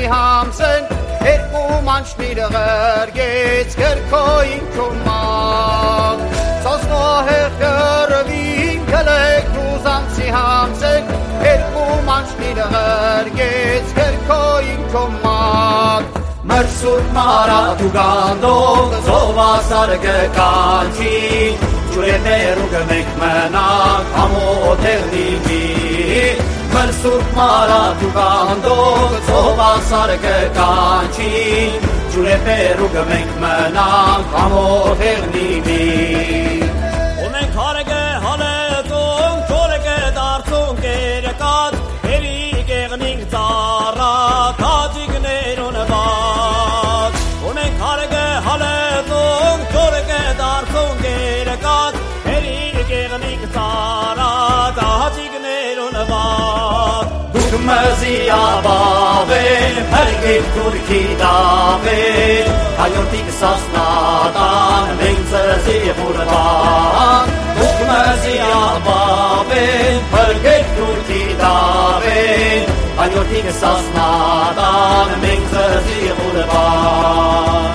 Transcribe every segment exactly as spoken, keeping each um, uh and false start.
hamsen Երկու մանչնիրըղր գեց կրկոյին կոմակ Սոսնոհեղ կրվին կլեք նուզանցի համսեն Երկու մանչնիրըղր գեց կրկոյին կոմակ Մրսուր մարատու գանդող զովասար կկանչի Ջուրետերու գմենք մնակ համոտեղ դիգի Մրսուր մարատու գանդող զովասար կկանչի Ջուրետերու գմենք մնակ համոտեղ դիգի Ու մենք հարեգը հալետում չորեգը դարձում կերկատ Հերի կեղնինք ծառա կաջիկներուն բատ Ու մենք հարեգը հալետում չորեգը դարձում կերկատ Հերի կեղնինք ծառա կաջիկներուն բատ Դուք մզի աբավեն, հրգիտ թուրքի դավեն Հայորդիկ սասնատան, մենք ծզի խուրվան Դուք մզի աբավեն, հրգիտ թուրքի դավեն Հայորդիկ սասնատան, մենք ծզի խուրվան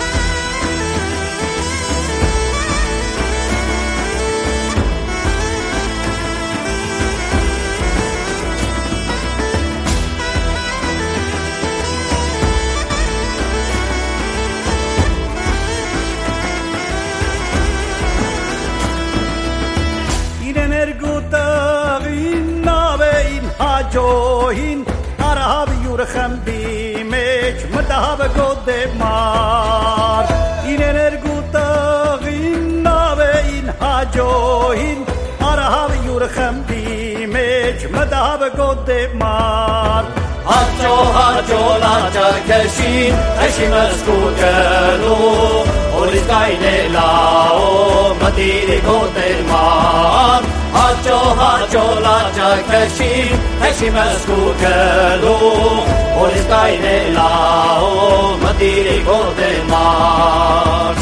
Johin Arab yurkham bimech madhab gode mar iner gutagin nave in hajohin Arab yurkham bimech madhab gode mar Hajo hajo la jakeshin eshimas kugelo oris kaine lao madiri gode mar Hajo hajo la jakeshin eshimas kugelo oris kaine lao madiri gode mar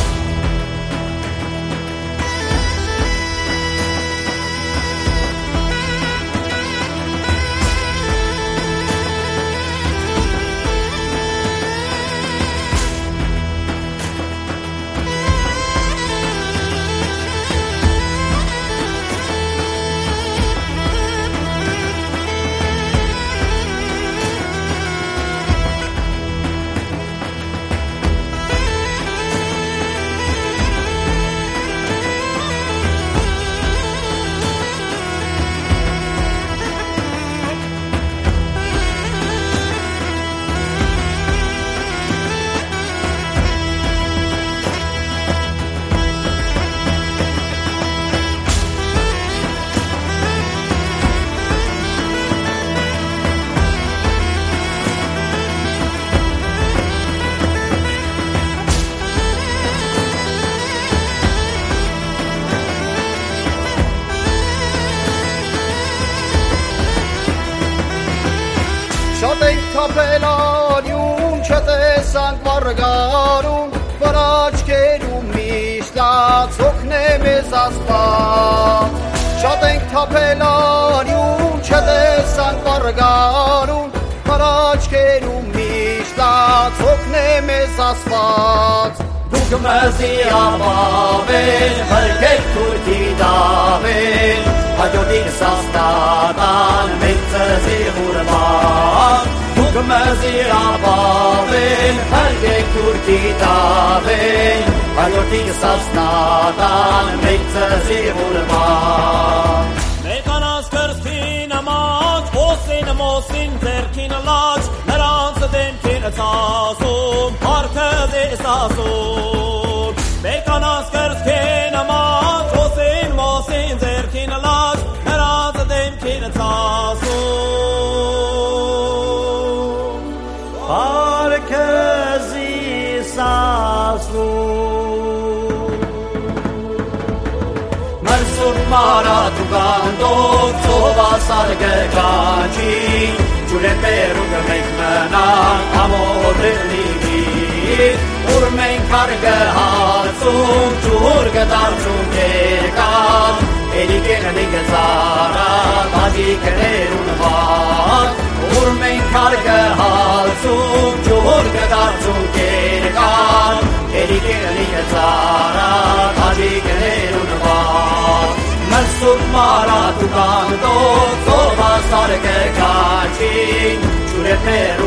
Շատ ենք թապելանյուն, չտեսանք վարգարուն, վրաչկերում միշտած հոգն է մեզ ասպած Շատ ենք թապելանյուն, չտեսանք վարգարուն, վրաչկերում միշտած հոգն է մեզ ասպած Դուք մզի աբավեն, հրգեք թուրքի դավեն Հաջորդիկ սաստատան, մենք ծզի խուրվան Դուք մզի աբավեն, հրգեք թուրքի դավեն Հաջորդիկ սաստատան, մենք ծզի խուրվան Մեկանաս կրսին ամաց, ոսին մոսին ձերքին լաց Նրանց դեմքին ծասում, հարքը դես ասում Մեկանաս կրսին ամաց, ոսին մոսին ձերքին լաց Նրանց դեմքին ծասում Հարքը զիս ասում Մրսուր մարատու գանդող ծովասար կկանչի Ջուրետերու գմենք մնան ամոտեղ լիգի Ուր մենք հարգը հացում ջուր կդարձում կերկան Էլի կեղնիկ ծառա տաջիկներուն վատ Ուր մենք հարգը հացում Nor gedartzun kerekan Erikenik etzara Tajikenerun bat Merzut maratu kanto Zobazarke kantxin Txure perro